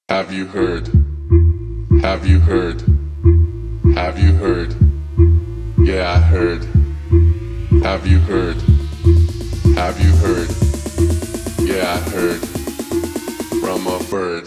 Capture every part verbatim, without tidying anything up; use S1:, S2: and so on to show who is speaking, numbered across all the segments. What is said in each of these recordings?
S1: Have you heard? Have you heard? Have you heard? Yeah, I heard. Have you heard? Have you heard? Yeah, I heard. From a bird.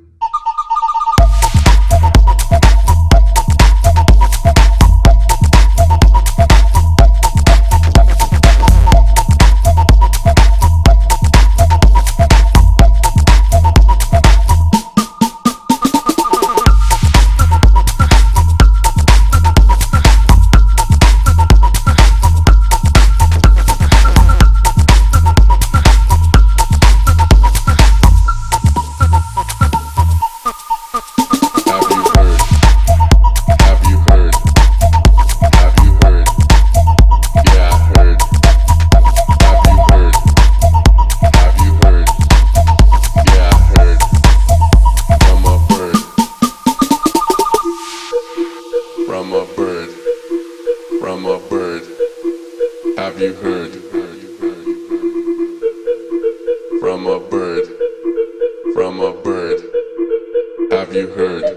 S1: From a bird, from a bird. Have you heard? From a bird, from a bird. Have you heard?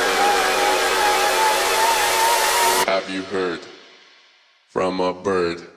S1: Have you heard from a bird?